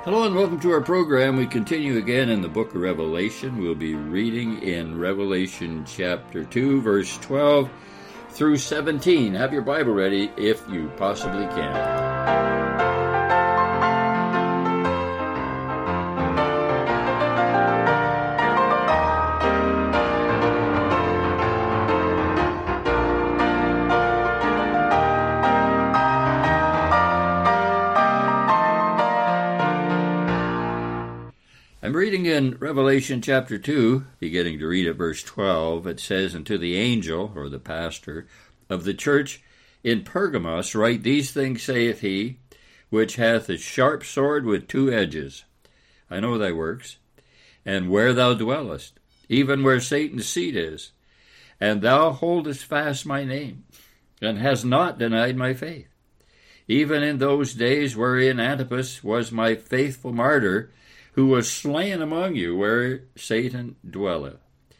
Hello and welcome to our program. We continue again in the book of Revelation. We'll be reading in Revelation chapter 2, verse 12 through 17. Have your Bible ready if you possibly can. I'm reading in Revelation chapter 2, beginning to read at verse 12. It says, "And to the angel," or the pastor, "of the church in Pergamos write, These things saith he, which hath a sharp sword with two edges. I know thy works, and where thou dwellest, even where Satan's seat is. And thou holdest fast my name, and hast not denied my faith. Even in those days wherein Antipas was my faithful martyr, who was slain among you where Satan dwelleth.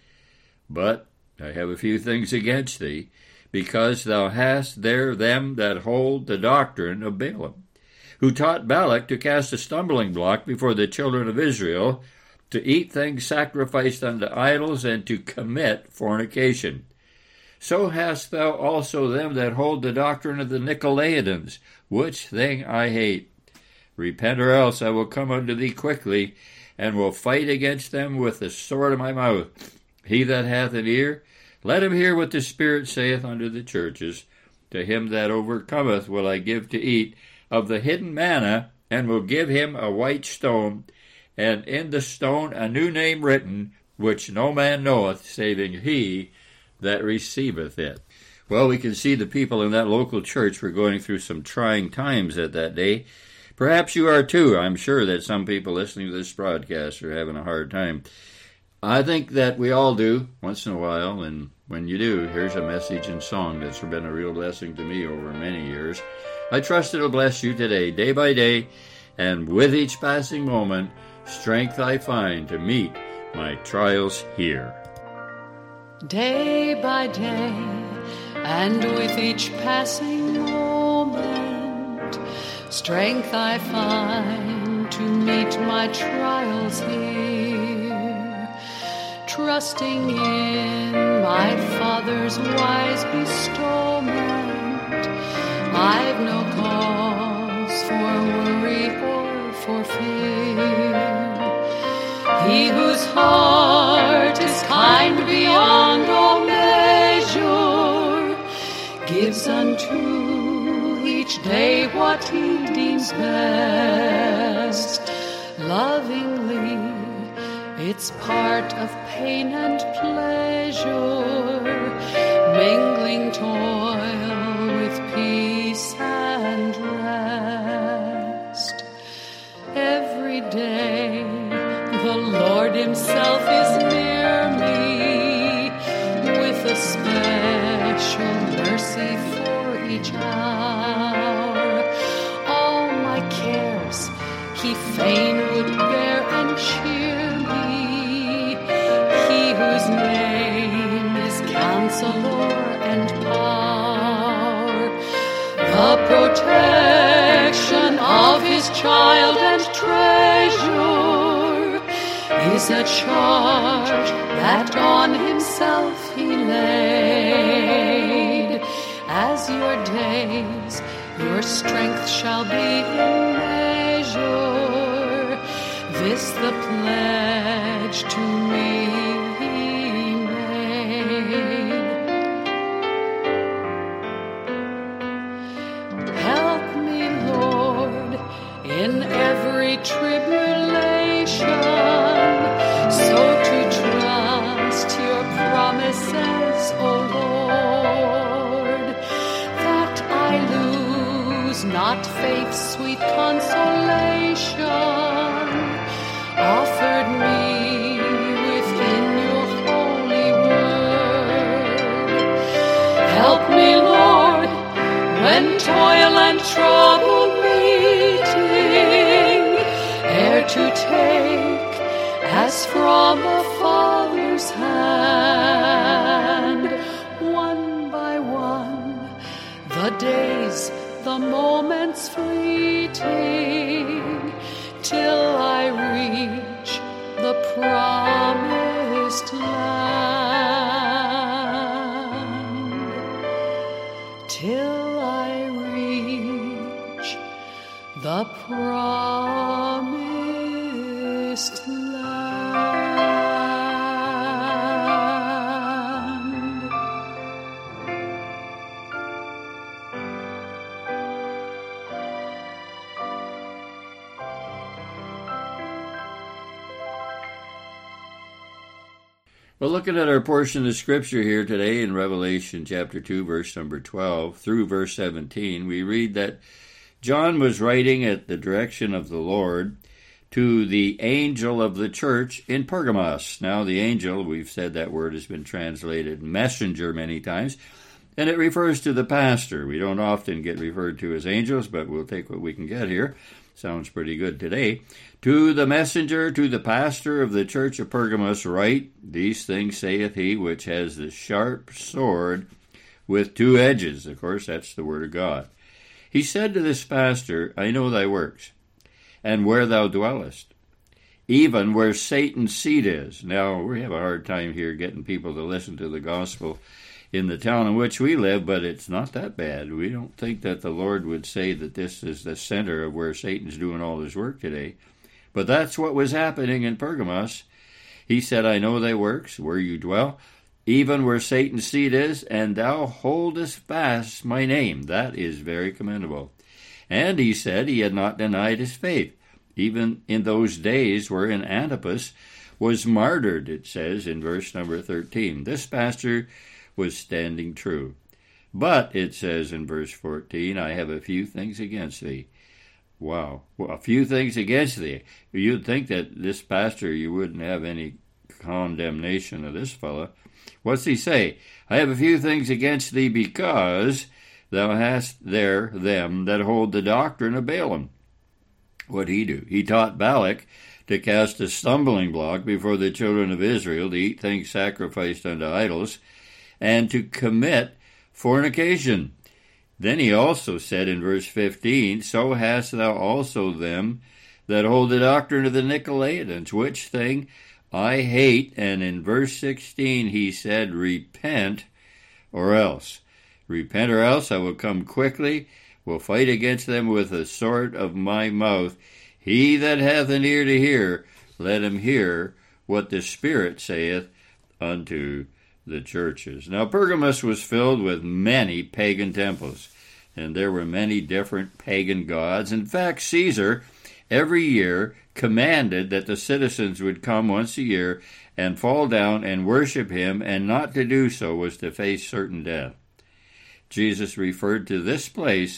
But I have a few things against thee, because thou hast there them that hold the doctrine of Balaam, who taught Balak to cast a stumbling block before the children of Israel, to eat things sacrificed unto idols, and to commit fornication. So hast thou also them that hold the doctrine of the Nicolaitans, which thing I hate. Repent, or else I will come unto thee quickly, and will fight against them with the sword of my mouth. He that hath an ear, let him hear what the Spirit saith unto the churches. To him that overcometh will I give to eat of the hidden manna, and will give him a white stone, and in the stone a new name written, which no man knoweth, saving he that receiveth it." Well, we can see the people in that local church were going through some trying times at that day. Perhaps you are too. I'm sure that some people listening to this broadcast are having a hard time. I think that we all do once in a while, and when you do, here's a message and song that's been a real blessing to me over many years. I trust it'll bless you today, day by day, and with each passing moment, strength I find to meet my trials here. Day by day, and with each passing moment, strength I find to meet my trials here. Trusting in my Father's wise bestowment, I've no cause for worry or for fear. He whose heart is kind beyond all measure gives unto each day what he deems best. Lovingly, it's part of pain and pleasure, mingling toil with peace and rest. Every day, the Lord himself is near me, with a special mercy for each hour. All my cares he fain would bear and cheer me, he whose name is Counselor and Power. The protection of his child and treasure is a charge that on himself he laid. As your days, your strength shall be in measure. This the pledge to me he made. Help me, Lord, in every tribulation, so to trust your promises, O Lord, that I lose not faith's sweet consolation, offered me within your holy word. Help me, Lord, when toil and trouble meeting, ere to take as from a father's hand, one by one, the days, the moments fleeting, till I reach the promised land, till I reach the promised land. Well, looking at our portion of Scripture here today in Revelation chapter 2, verse number 12 through verse 17, we read that John was writing at the direction of the Lord to the angel of the church in Pergamos. Now, the angel, we've said that word has been translated messenger many times, and it refers to the pastor. We don't often get referred to as angels, but we'll take what we can get here. Sounds pretty good today. To the messenger, to the pastor of the church of Pergamos, write, these things saith he which has the sharp sword with two edges. Of course, that's the word of God. He said to this pastor, I know thy works, and where thou dwellest, even where Satan's seat is. Now, we have a hard time here getting people to listen to the gospel in the town in which we live, but it's not that bad. We don't think that the Lord would say that this is the center of where Satan's doing all his work today. But that's what was happening in Pergamos. He said, I know thy works, where you dwell, even where Satan's seat is, and thou holdest fast my name. That is very commendable. And he said he had not denied his faith, even in those days wherein Antipas was martyred, it says in verse number 13. This pastor was standing true. But, it says in verse 14, I have a few things against thee. Wow. Well, a few things against thee. You'd think that this pastor, you wouldn't have any condemnation of this fellow. What's he say? I have a few things against thee because thou hast there them that hold the doctrine of Balaam. What'd he do? He taught Balak to cast a stumbling block before the children of Israel, to eat things sacrificed unto idols, and to commit fornication. Then he also said in verse 15, so hast thou also them that hold the doctrine of the Nicolaitans, which thing I hate. And in verse 16 he said, repent or else. Repent or else I will come quickly, will fight against them with the sword of my mouth. He that hath an ear to hear, let him hear what the Spirit saith unto the churches. Now, Pergamos was filled with many pagan temples, and there were many different pagan gods. In fact, Caesar, every year, commanded that the citizens would come once a year and fall down and worship him, and not to do so was to face certain death. Jesus referred to this place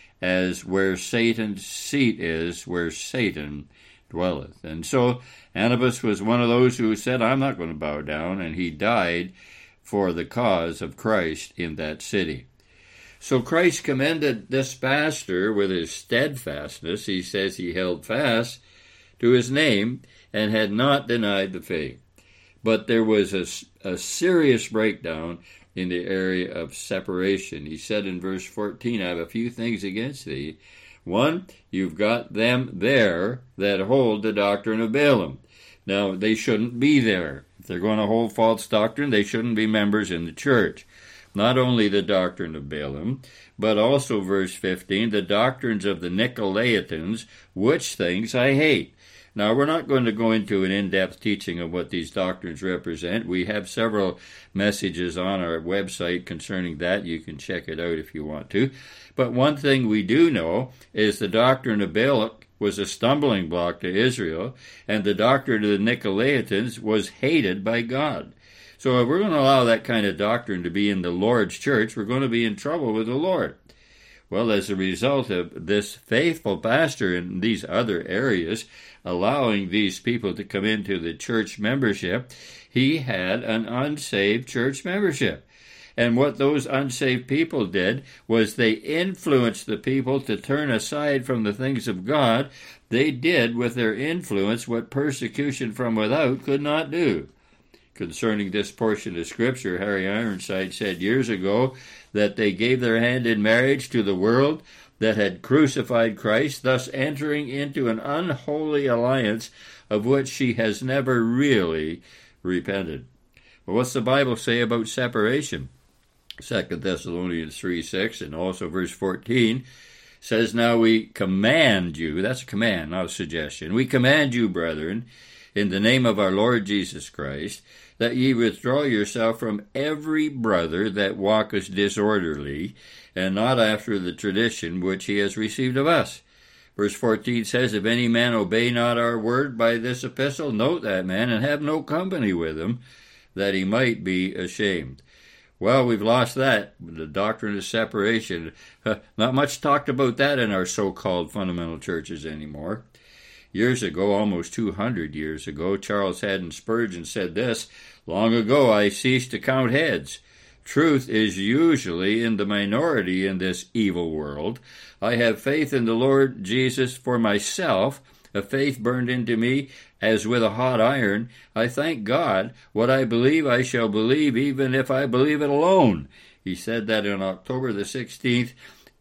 as where Satan's seat is, where Satan dwelleth. And so Antipas was one of those who said, I'm not going to bow down, and he died for the cause of Christ in that city. So Christ commended this pastor with his steadfastness. He says he held fast to his name and had not denied the faith. But there was a serious breakdown in the area of separation. He said in verse 14, I have a few things against thee. One, you've got them there that hold the doctrine of Balaam. Now, they shouldn't be there. If they're going to hold false doctrine, they shouldn't be members in the church. Not only the doctrine of Balaam, but also, verse 15, the doctrines of the Nicolaitans, which things I hate. Now, we're not going to go into an in-depth teaching of what these doctrines represent. We have several messages on our website concerning that. You can check it out if you want to. But one thing we do know is the doctrine of Balak was a stumbling block to Israel, and the doctrine of the Nicolaitans was hated by God. So if we're going to allow that kind of doctrine to be in the Lord's church, we're going to be in trouble with the Lord. Well, as a result of this faithful pastor in these other areas allowing these people to come into the church membership, he had an unsaved church membership. And what those unsaved people did was they influenced the people to turn aside from the things of God. They did with their influence what persecution from without could not do. Concerning this portion of Scripture, Harry Ironside said years ago that they gave their hand in marriage to the world, that had crucified Christ, thus entering into an unholy alliance of which she has never really repented. Well, what's the Bible say about separation? 2 Thessalonians 3:6 and also verse 14 says, "Now we command you," that's a command, not a suggestion, "we command you, brethren, in the name of our Lord Jesus Christ, that ye withdraw yourself from every brother that walketh disorderly, and not after the tradition which he has received of us." Verse 14 says, "If any man obey not our word by this epistle, note that man, and have no company with him, that he might be ashamed." Well, we've lost that, the doctrine of separation. Not much talked about that in our so-called fundamental churches anymore. Years ago, almost 200 years ago, Charles Haddon Spurgeon said this, "Long ago I ceased to count heads. Truth is usually in the minority in this evil world. I have faith in the Lord Jesus for myself, a faith burned into me as with a hot iron. I thank God. What I believe I shall believe, even if I believe it alone." He said that on October the 16th,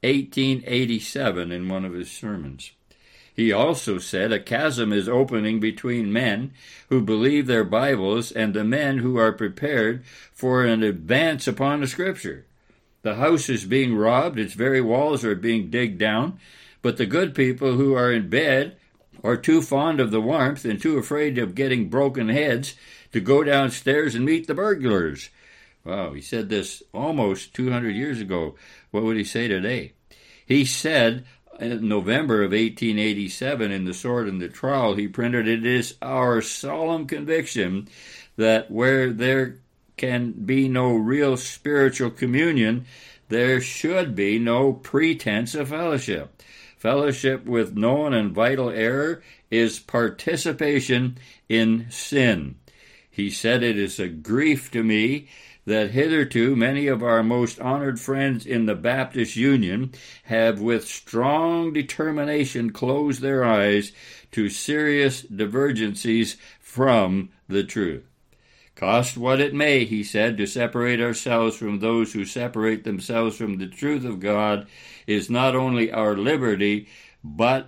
1887, in one of his sermons. He also said a chasm is opening between men who believe their Bibles and the men who are prepared for an advance upon the Scripture. The house is being robbed, its very walls are being digged down, but the good people who are in bed are too fond of the warmth and too afraid of getting broken heads to go downstairs and meet the burglars. Wow, he said this almost 200 years ago. What would he say today? He said in November of 1887 in The Sword and the Trowel, he printed, "It is our solemn conviction that where there can be no real spiritual communion, there should be no pretense of fellowship. Fellowship with known and vital error is participation in sin." He said, "It is a grief to me that hitherto many of our most honored friends in the Baptist Union have with strong determination closed their eyes to serious divergencies from the truth. Cost what it may," he said, "to separate ourselves from those who separate themselves from the truth of God is not only our liberty, but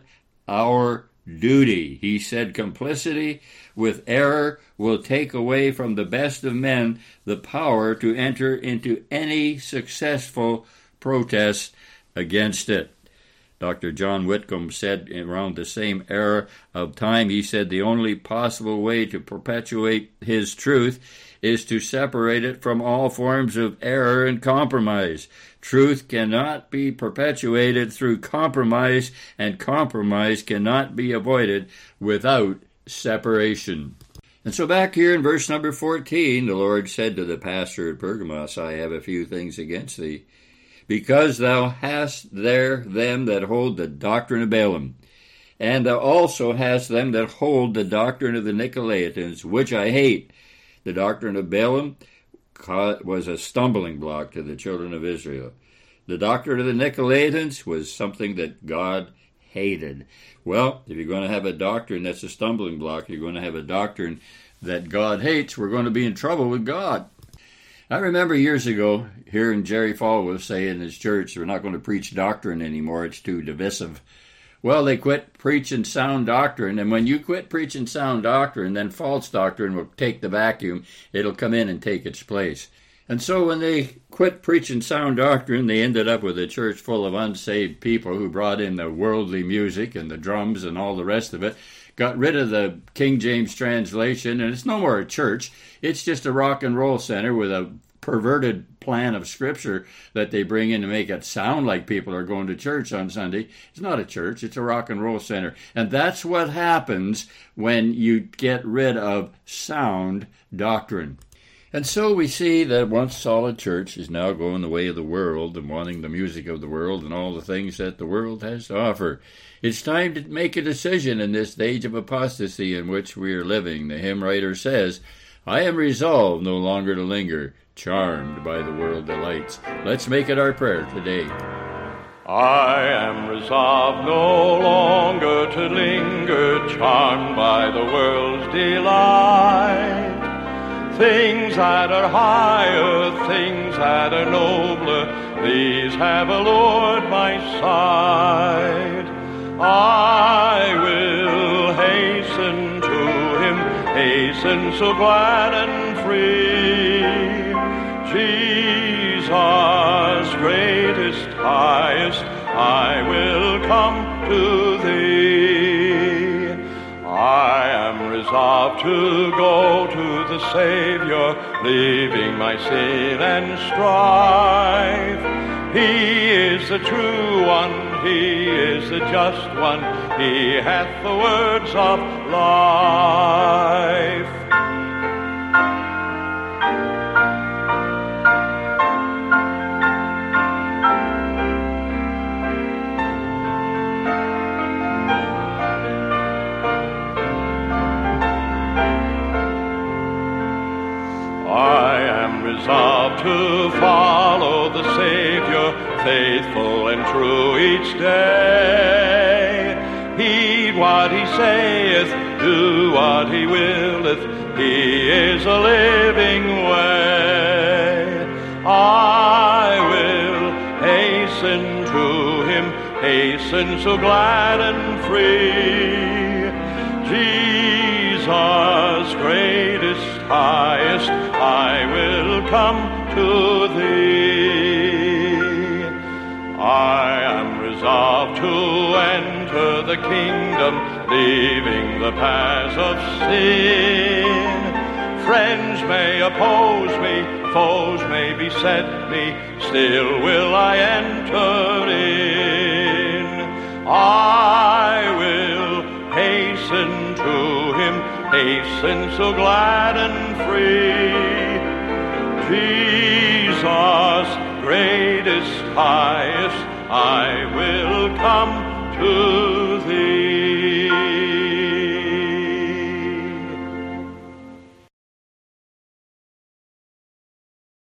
our duty." He said, "Complicity with error will take away from the best of men the power to enter into any successful protest against it." Dr. John Whitcomb said around the same era of time, he said, "The only possible way to perpetuate his truth is to separate it from all forms of error and compromise. Truth cannot be perpetuated through compromise, and compromise cannot be avoided without separation." And so back here in verse number 14, the Lord said to the pastor at Pergamos, "I have a few things against thee, because thou hast there them that hold the doctrine of Balaam, and thou also hast them that hold the doctrine of the Nicolaitans, which I hate." The doctrine of Balaam was a stumbling block to the children of Israel. The doctrine of the Nicolaitans was something that God hated. Well, if you're going to have a doctrine that's a stumbling block, you're going to have a doctrine that God hates, we're going to be in trouble with God. I remember years ago hearing Jerry Falwell say in his church, "We're not going to preach doctrine anymore, it's too divisive." Well, they quit preaching sound doctrine, and when you quit preaching sound doctrine, then false doctrine will take the vacuum. It'll come in and take its place. And so when they quit preaching sound doctrine, they ended up with a church full of unsaved people who brought in the worldly music and the drums and all the rest of it, got rid of the King James translation, and it's no more a church. It's just a rock and roll center with a perverted plan of Scripture that they bring in to make it sound like people are going to church on Sunday. It's not a church, it's a rock and roll center. And that's what happens when you get rid of sound doctrine. And so we see that once solid church is now going the way of the world and wanting the music of the world and all the things that the world has to offer. It's time to make a decision in this age of apostasy in which we are living. The hymn writer says, "I am resolved no longer to linger, charmed by the world delights." Let's make it our prayer today. I am resolved no longer to linger, charmed by the world's delight. Things that are higher, things that are nobler, these have allured my sight. I will hasten to him, hasten so glad and free. Jesus, greatest, highest, I will come to thee. I am resolved to go to the Savior, leaving my sin and strife. He is the true one, he is the just one, he hath the words of life. Resolved to follow the Savior, faithful and true each day. Heed what he saith, do what he willeth, he is a living way. I will hasten to him, hasten so glad and free. Jesus, greatest, highest, I will come to thee. I am resolved to enter the kingdom, leaving the paths of sin. Friends may oppose me, foes may beset me, still will I enter in. I will hasten to him, hasten so glad and free. Jesus, greatest, highest, I will come to thee.